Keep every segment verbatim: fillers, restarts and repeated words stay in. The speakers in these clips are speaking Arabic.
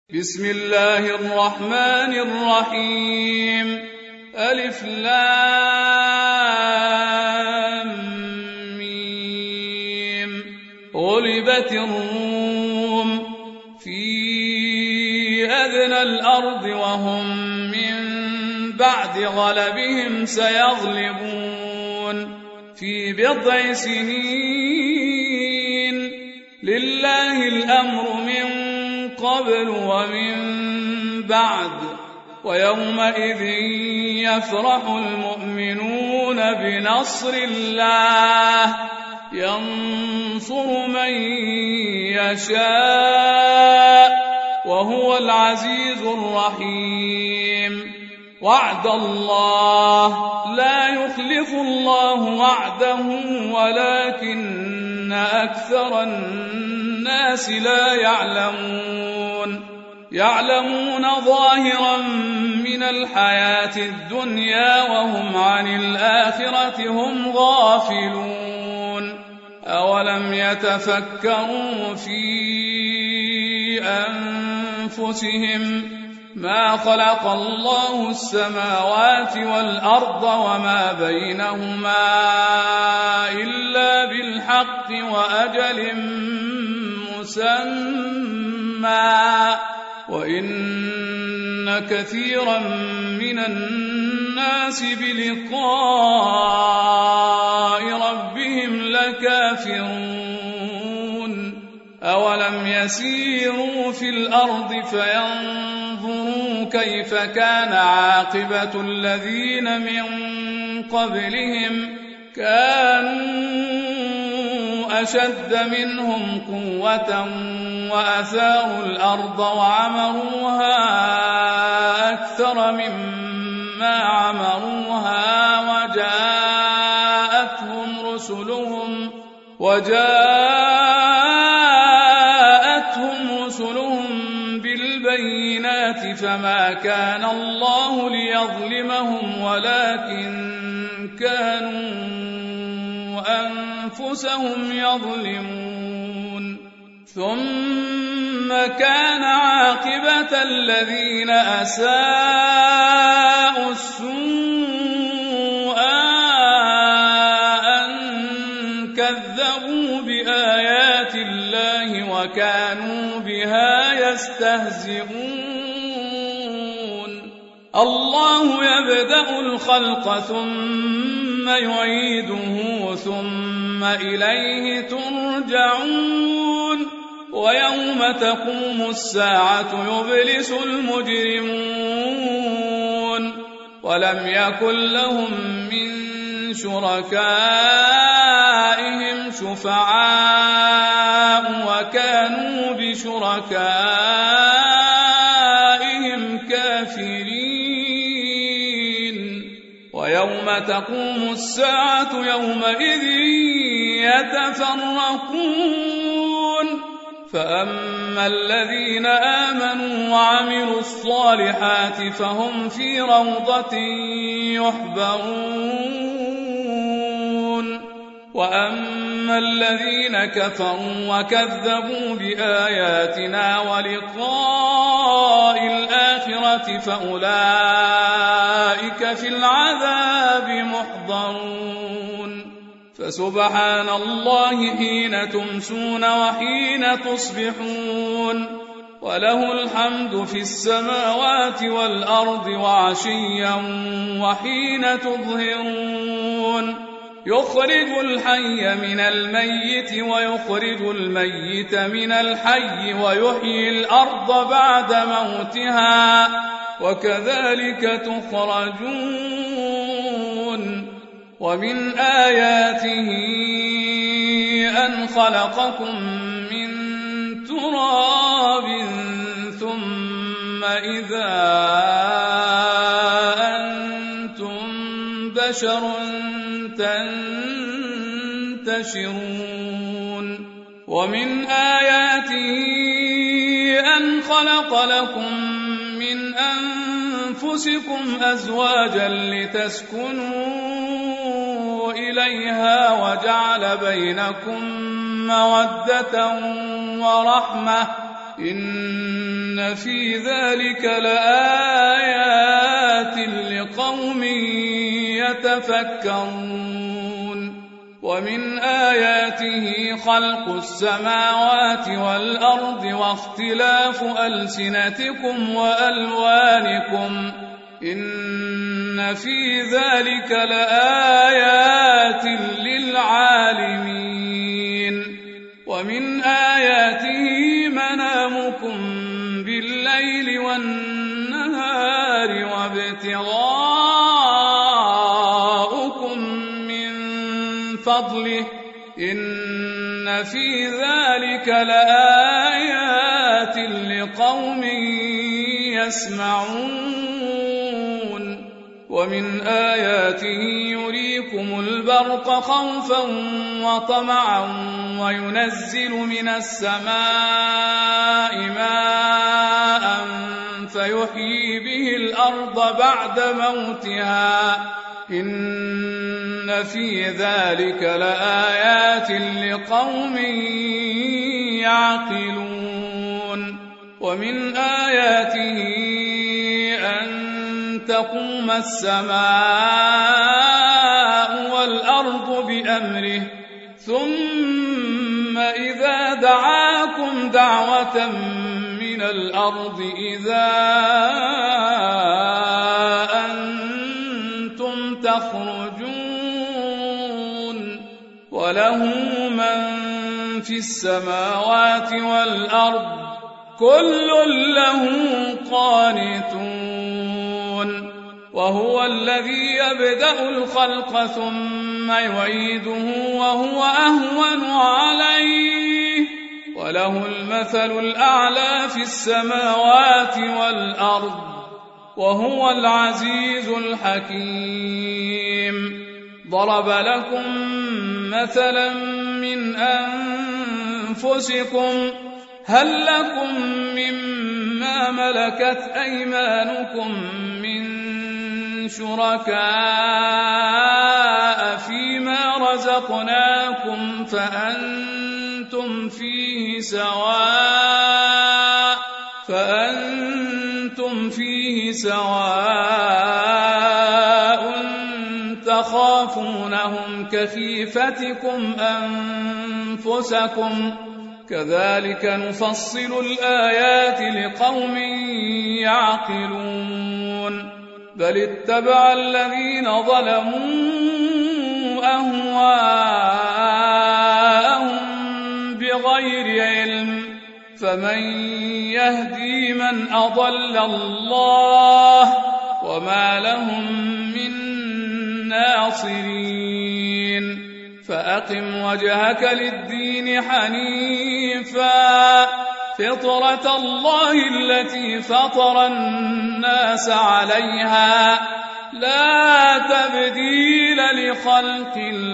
بسم الله الرحمن الرحيم ألف لام ميم غلبت الروم في أدنى الأرض وهم من بعد غلبهم سيغلبون في بضع سنين لله الأمر من قبل ومن بعد ويومئذ يفرح المؤمنون بنصر الله ينصر من يشاء وهو العزيز الرحيم وعد الله لا يخلف الله وعده ولكن أكثر الناس لا يعلمون يعلمون ظاهرا من الحياة الدنيا وهم عن الآخرة هم غافلون أولم يتفكروا في أنفسهم ما خلق الله السماوات والأرض وما بينهما إلا بالحق وأجل مسمى وإن كثيرا من الناس بلقاء ربهم لكافرون أولم يسيروا في الأرض فينظروا كيف كان عاقبة الذين من قبلهم كانوا أشد منهم قوة وأثاروا الأرض وعمروها أكثر مما عمروها وجاءتهم رسلهم وجاءتهم رسلهم بالبينات فما كان الله ليظلمهم ولكن كانوا أنفسهم يظلمون ثم كان عاقبة الذين أساءوا السوء أن كذبوا بآيات الله وكانوا بها يستهزئون الله يبدأ الخلق ثم يعيده ثم إليه ترجعون ويوم تقوم الساعة يبلس المجرمون ولم يكن لهم من شركائهم شفعاء وكانوا بشركائهم كافرين ويوم تقوم الساعة يومئذ يتفرقون فأما الذين آمنوا وعملوا الصالحات فهم في روضة يحبرون وأما الذين كفروا وكذبوا بآياتنا ولقاء الآخرة فأولئك في العذاب محضرون فسبحان الله حين تمسون وحين تصبحون وله الحمد في السماوات والأرض وعشيا وحين تظهرون يخرج الحي من الميت ويخرج الميت من الحي ويحيي الأرض بعد موتها وكذلك تخرجون ومن آياته أن خلقكم من تراب ثم إذا أنتم بشر تنتشرون ومن آياته أن خلق لكم من أنفسكم أزواجا لتسكنوا إليها وجعل بينكم مودة ورحمة إن في ذلك لآيات لقوم يتفكرون ومن آياته خلق السماوات والأرض واختلاف ألسنتكم وألوانكم إن في ذلك لآيات للعالمين ومن آياته منامكم بالليل والنهار وابتغاؤكم من فضله إن في ذلك لآيات لقوم يسمعون ومن آياته يريكم البرق خوفا وطمعا وينزل من السماء ماء فيحيي به الأرض بعد موتها إن في ذلك لآيات لقوم يعقلون ومن آياته أن تقوم السماء والأرض بأمره ثم إذا دعاكم دعوة من الأرض إذا أنتم تخرجون وله من في السماوات والأرض كل له قانتون وهو الذي يبدأ الخلق ثم يعيده وهو أهون عليه وله المثل الأعلى في السماوات والأرض وهو العزيز الحكيم ضرب لكم مثلا من أنفسكم هل لكم مما ملكت أيمانكم من شركاء فيما رزقناكم فأنتم فيه سواء فأنتم فيه سواء تخافونهم كخيفتكم أنفسكم كذلك نفصل الآيات لقوم يعقلون بل اتبع الذين ظلموا أهواءهم بغير علم فمن يهدي من أضل الله وما لهم من ناصرين فأقم وجهك للدين حنيفا فطرة الله التي فطر الناس عليها لا تبديل لخلق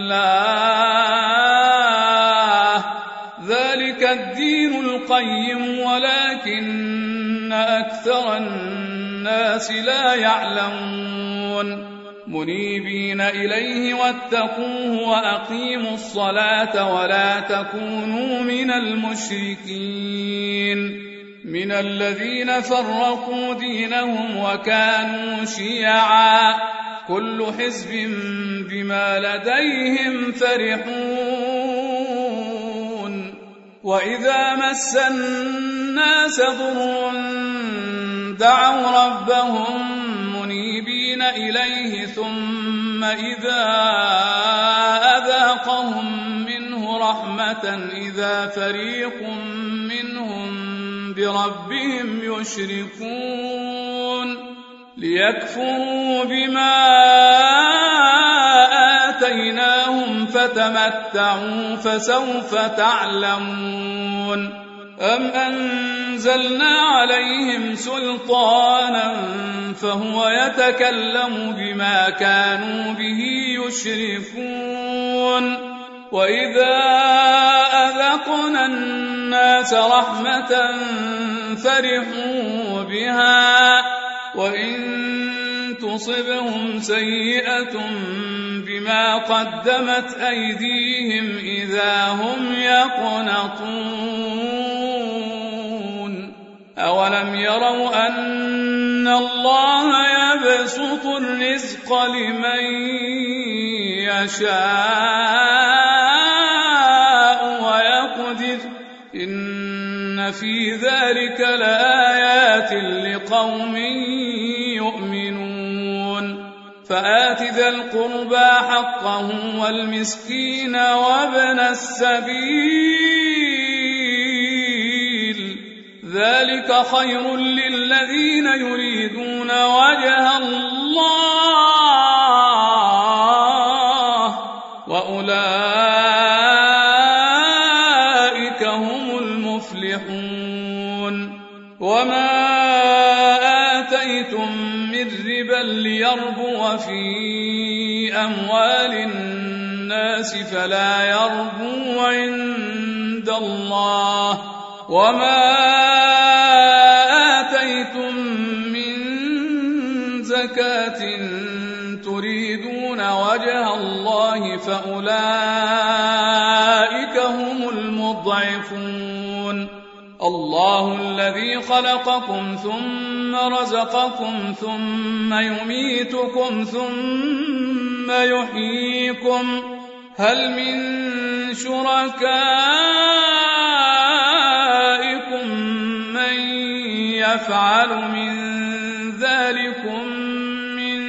الله ذلك الدين القيم ولكن أكثر الناس لا يعلمون منيبين إليه واتقوه وأقيموا الصلاة ولا تكونوا من المشركين من الذين فرقوا دينهم وكانوا شيعا كل حزب بما لديهم فرحون وإذا مس الناس ضر دعوا ربهم منيبين إليه ثم إذا أذاقهم منه رحمة إذا فريق منهم بربهم يشركون ليكفروا بما آتيناهم فتمتعوا فسوف تعلمون أم أنزلنا عليهم سلطانا فهو يتكلم بما كانوا به يشركون وإذا أذقنا الناس رحمة فرحوا بها وإن تصبهم سيئة بما قدمت أيديهم إذا هم يقنطون أولم يروا أن الله يبسط الرزق لمن يشاء ويقدر إن في ذلك لآيات لقوم يؤمنون فآت ذا القربى حقه والمسكين وابن السبيل ذلك خير للذين يريدون وجه الله وأولئك هم المفلحون وما آتيتم من ربا ليربو في أموال الناس فلا يربو عند الله وما آتيتم من زكاة تريدون وجه الله فأولئك هم المضعفون الله الذي خلقكم ثم رزقكم ثم يميتكم ثم يحييكم هل من شركائكم من يفعل من ذلكم من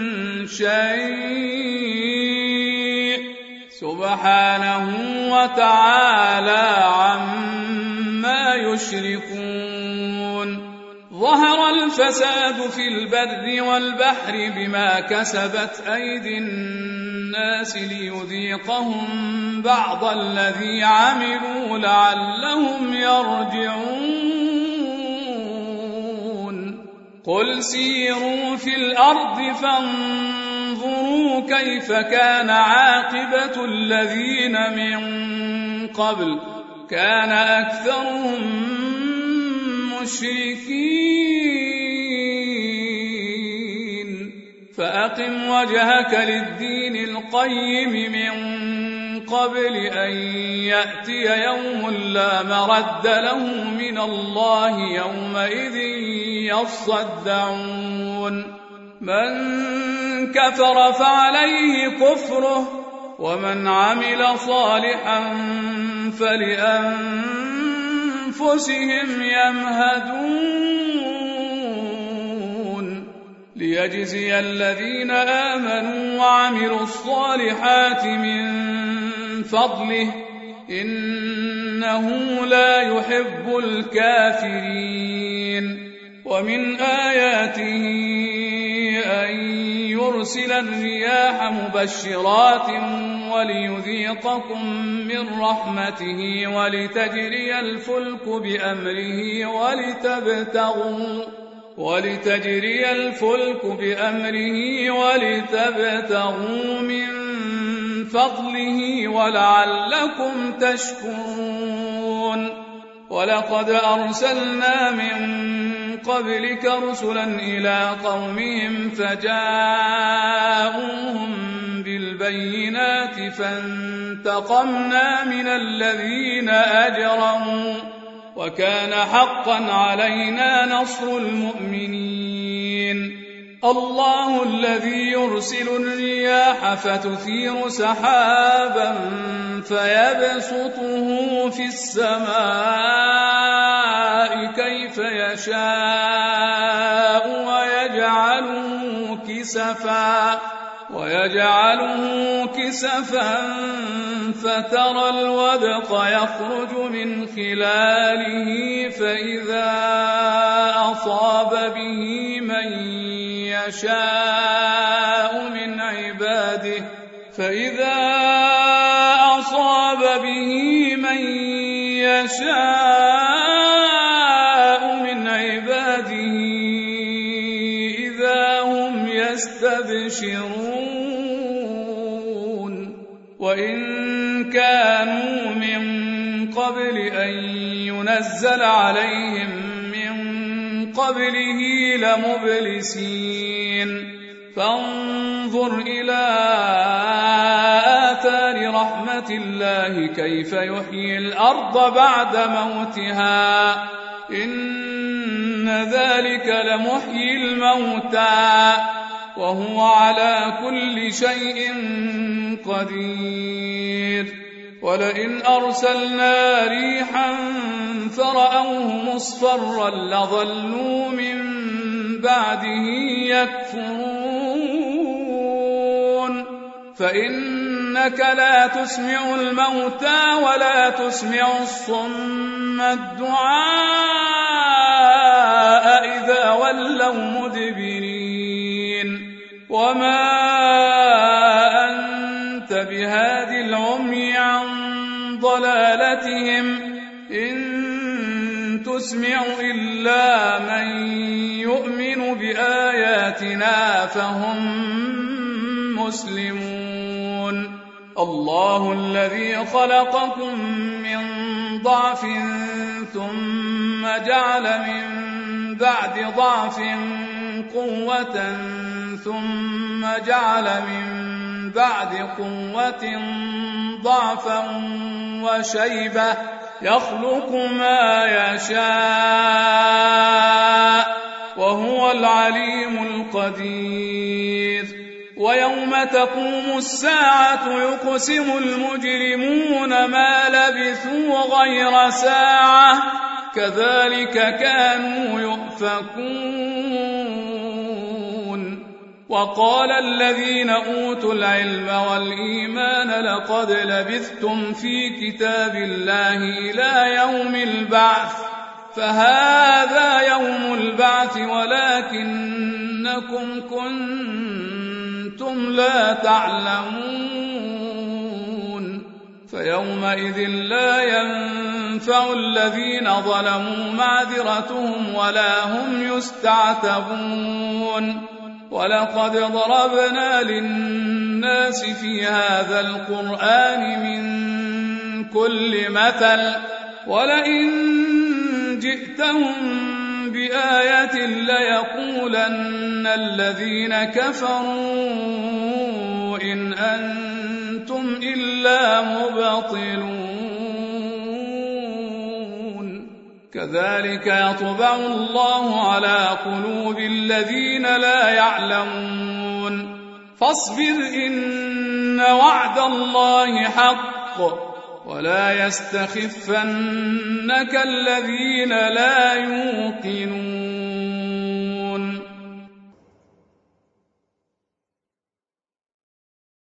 شيء سبحانه وتعالى عما يشركون ظهر الفساد في البر والبحر بما كسبت أيدي الناس ليذيقهم بعض الذي عملوا لعلهم يرجعون قل سيروا في الأرض فانظروا كيف كان عاقبة الذين من قبل كان أكثرهم مشركين فأقم وجهك للدين القيم من قبل أن يأتي يوم لا مرد له من الله يومئذ يصدعون من كفر فعليه كفره ومن عمل صالحا فلأنفسهم يمهدون ليجزي الذين آمنوا وعملوا الصالحات من فضله إنه لا يحب الكافرين ومن آياته أن يرسل الرياح مبشرات وليذيقكم من رحمته ولتجري الفلك بأمره ولتبتغوا ولتجري الفلك بأمره ولتبتغوا من فضله ولعلكم تشكرون ولقد أرسلنا من قبلك رسلا إلى قومهم فجاءوهم بالبينات فانتقمنا من الذين أجرموا وكان حقا علينا نصر المؤمنين الله الذي يرسل الرياح فتثير سحابا فيبسطه في السماء كيف يشاء ويجعله كسفا ويجعله كسفا فترى الودق يخرج من خلاله فإذا أصاب به من يشاء من عباده فإذا أصاب به من يشاء من عباده إذا هم يستبشرون وإن كانوا من قبل أن ينزل عليهم من قبله لمبلسين فانظر إلى آثار رحمة الله كيف يحيي الأرض بعد موتها إن ذلك لمحيي الموتى وهو على كل شيء قدير ولئن أرسلنا ريحا فرأوه مصفرا لظلوا من بعده يكفرون فإنك لا تسمع الموتى ولا تسمع الصم الدعاء إذا ولوا مدبرين وما أنت بهاد العمي عن ضلالتهم إن تسمع إلا من يؤمن بآياتنا فهم مسلمون الله الذي خلقكم من ضعف ثم جعل من بعد ضعف قوة ثم جعل من بعد قوة ضعفا وشيبة يخلق ما يشاء وهو العليم القدير ويوم تقوم الساعة يقسم المجرمون ما لبثوا غير ساعة كذلك كانوا يؤفكون وقال الذين أوتوا العلم والإيمان لقد لبثتم في كتاب الله إلى يوم البعث فهذا يوم البعث ولكنكم كنتم لا تعلمون فيومئذ لا ينفع الذين ظلموا معذرتهم ولا هم يستعتبون ولقد ضربنا للناس في هذا القرآن من كل مثل ولئن جئتهم بآية ليقولن الذين كفروا إن أنتم إلا مبطلون كذلك يطبع الله على قلوب الذين لا يعلمون فاصبر إن وعد الله حق ولا يستخفنك الذين لا يوقنون